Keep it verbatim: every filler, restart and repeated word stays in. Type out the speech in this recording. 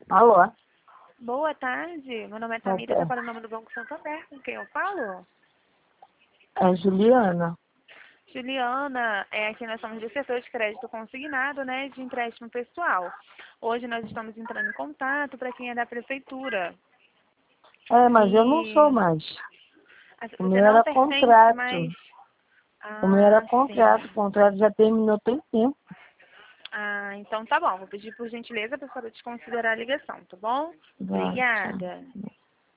Alô? Boa tarde, meu nome é Boa Tamira, tarde. trabalho no nome do Banco Santander. Com quem eu falo? É Juliana. Juliana, é, aqui nós somos do setor de crédito consignado, né, de empréstimo pessoal. Hoje nós estamos entrando em contato para quem é da prefeitura. É, mas eu não sou E mais. ah, O você meu não era pertence contrato. mais... O meu era Ah, sim. contrato. O contrato já terminou tem tempo. Ah, então tá bom. Vou pedir por gentileza para a senhora te considerar a ligação, tá bom? Já, Obrigada. tchau.